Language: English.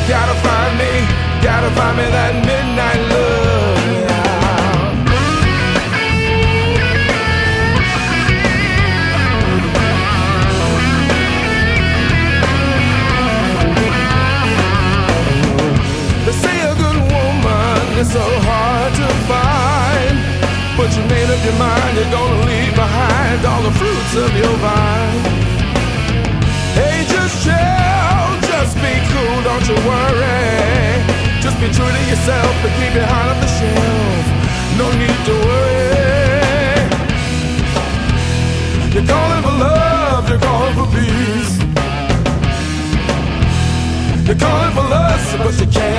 Gotta find me that midnight love. They say a good woman is so hard to find, but you made up your mind you're gonna leave behind all the fruits of your vine. Hey, just chill, just be cool, don't you worry. Just be true to yourself and keep it hot on the shelf. No need to worry. You're calling for love, you're calling for peace. You're calling for lust, but you can't